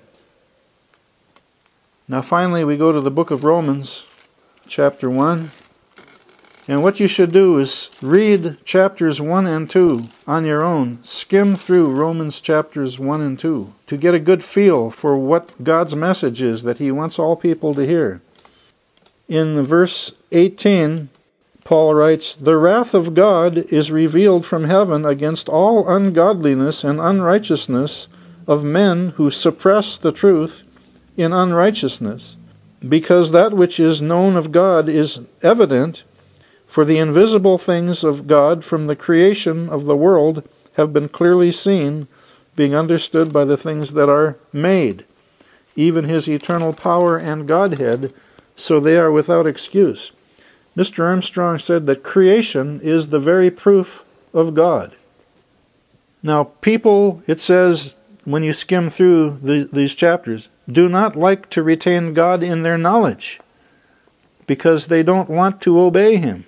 Now finally we go to the book of Romans, chapter 1. And what you should do is read chapters 1 and 2 on your own. Skim through Romans chapters 1 and 2 to get a good feel for what God's message is that He wants all people to hear. In verse 18, Paul writes, "The wrath of God is revealed from heaven against all ungodliness and unrighteousness of men who suppress the truth in unrighteousness, because that which is known of God is evident, for the invisible things of God from the creation of the world have been clearly seen, being understood by the things that are made, even his eternal power and Godhead, so they are without excuse." Mr. Armstrong said that creation is the very proof of God. Now, people, it says, when you skim through these chapters, do not like to retain God in their knowledge because they don't want to obey him.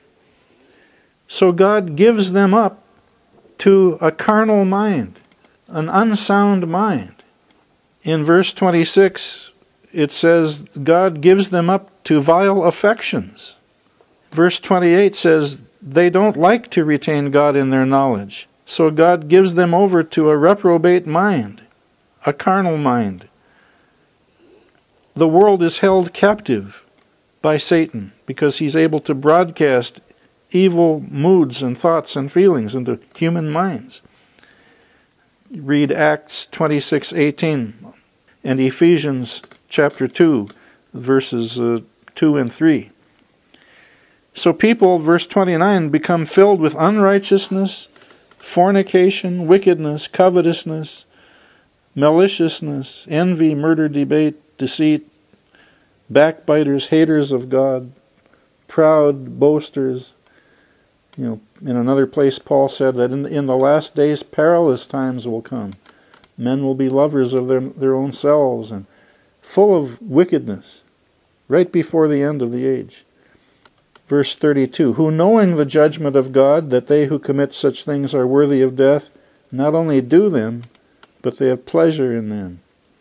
So God gives them up to a carnal mind, an unsound mind. In verse 26, it says God gives them up to vile affections. Verse 28 says they don't like to retain God in their knowledge. So God gives them over to a reprobate mind, a carnal mind. The world is held captive by Satan because he's able to broadcast evil moods and thoughts and feelings into human minds. Read Acts 26:18 and Ephesians chapter 2, verses 2 and 3. So people, verse 29, become filled with unrighteousness, fornication, wickedness, covetousness, maliciousness, envy, murder, debate, deceit, backbiters, haters of God, proud, boasters. In another place Paul said that in the last days perilous times will come. Men will be lovers of their own selves and full of wickedness, right before the end of the age. Verse 32, "Who knowing the judgment of God, that they who commit such things are worthy of death, not only do them, but they have pleasure in them."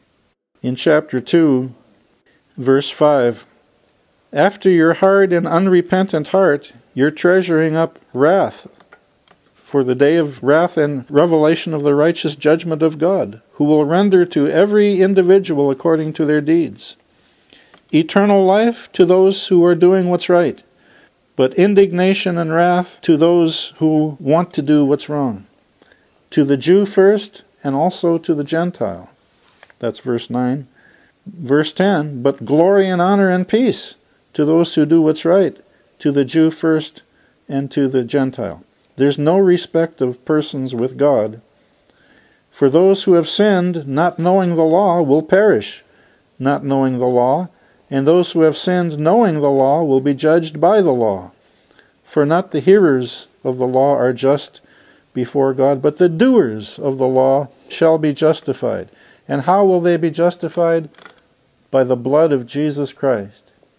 In chapter 2, verse 5, "After your hard and unrepentant heart, you're treasuring up wrath for the day of wrath and revelation of the righteous judgment of God, who will render to every individual according to their deeds. Eternal life to those who are doing what's right, but indignation and wrath to those who want to do what's wrong. To the Jew first, and also to the Gentile." That's verse 9. Verse 10, "But glory and honor and peace to those who do what's right, to the Jew first and to the Gentile." There's no respect of persons with God. "For those who have sinned, not knowing the law, will perish, not knowing the law, and those who have sinned knowing the law will be judged by the law. For not the hearers of the law are just before God, but the doers of the law shall be justified." And how will they be justified? By the blood of Jesus Christ.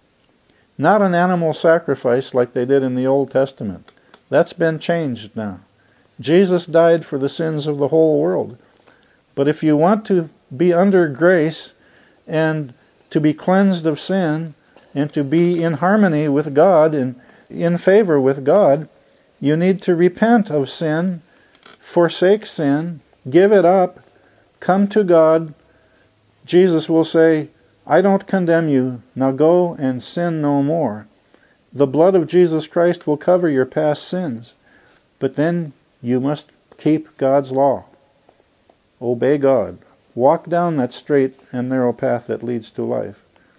Not an animal sacrifice like they did in the Old Testament. That's been changed now. Jesus died for the sins of the whole world. But if you want to be under grace and to be cleansed of sin and to be in harmony with God and in favor with God, you need to repent of sin, forsake sin, give it up, come to God. Jesus will say, "I don't condemn you. Now go and sin no more." The blood of Jesus Christ will cover your past sins. But then you must keep God's law. Obey God. Walk down that straight and narrow path that leads to life.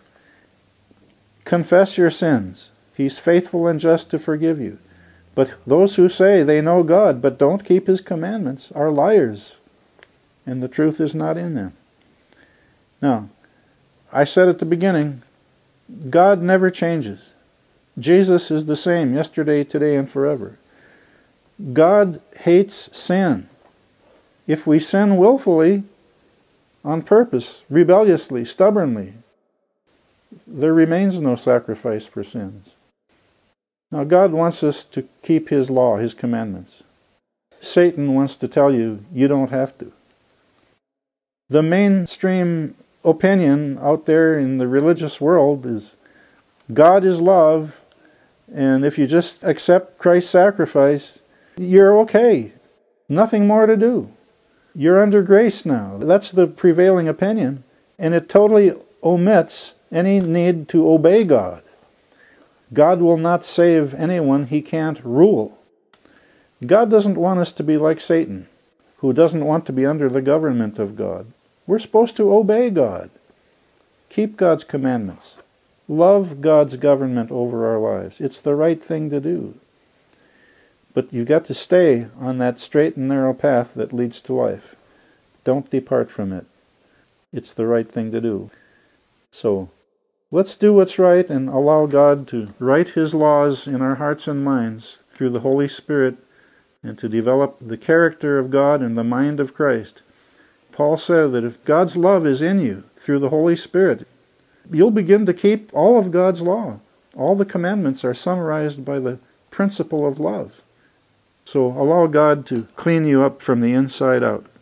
Confess your sins. He's faithful and just to forgive you. But those who say they know God but don't keep his commandments are liars, and the truth is not in them. Now, I said at the beginning, God never changes. Jesus is the same yesterday, today, and forever. God hates sin. If we sin willfully, on purpose, rebelliously, stubbornly, there remains no sacrifice for sins. Now, God wants us to keep his law, his commandments. Satan wants to tell you, you don't have to. The mainstream opinion out there in the religious world is God is love, and if you just accept Christ's sacrifice, you're okay. Nothing more to do. You're under grace now. That's the prevailing opinion, and it totally omits any need to obey God. God will not save anyone He can't rule. God doesn't want us to be like Satan, who doesn't want to be under the government of God. We're supposed to obey God, keep God's commandments, love God's government over our lives. It's the right thing to do. But you've got to stay on that straight and narrow path that leads to life. Don't depart from it. It's the right thing to do. So, let's do what's right and allow God to write His laws in our hearts and minds through the Holy Spirit and to develop the character of God and the mind of Christ. Paul said that if God's love is in you through the Holy Spirit, you'll begin to keep all of God's law. All the commandments are summarized by the principle of love. So allow God to clean you up from the inside out.